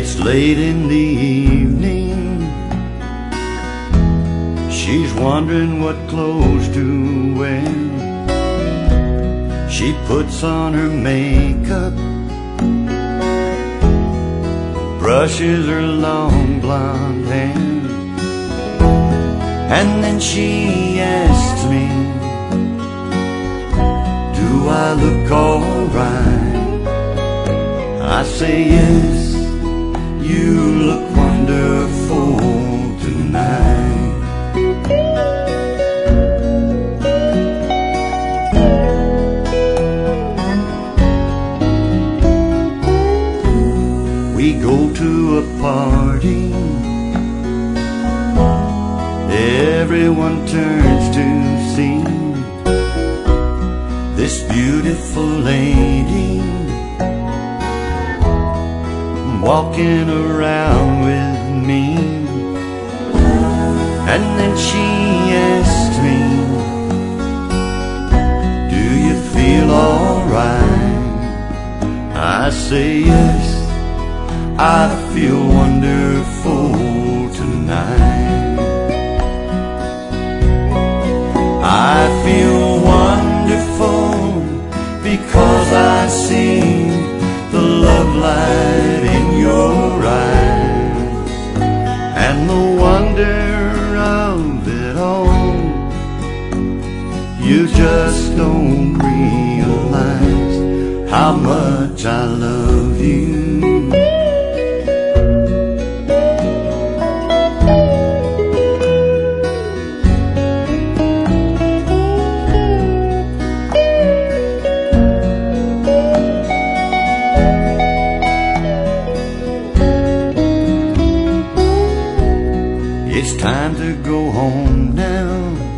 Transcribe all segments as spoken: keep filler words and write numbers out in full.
It's late in the evening. She's wondering what clothes to wear. She puts on her makeup, brushes her long blonde hair, and then she asks me, do I look alright? I say yes, you look wonderful tonight. We go to a party, everyone turns to see this beautiful lady walking around with me. And then she asks me, do you feel alright? I say yes, I feel wonderful tonight. I feel wonderful because I see the love light in your eyes, and the wonder of it all. You just don't realize how much I love you. It's time to go home now.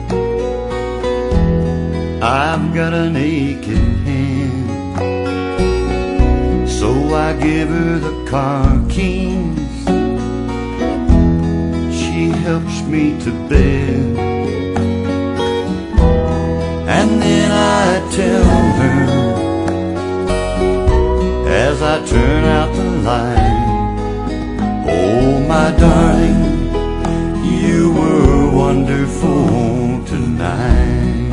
I've got an aching hand, so I give her the car keys. She helps me to bed, and then I tell her, as I turn out the light, oh my darling, you were wonderful tonight.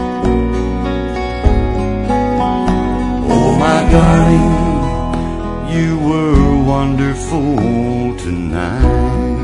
Oh my darling, you were wonderful tonight.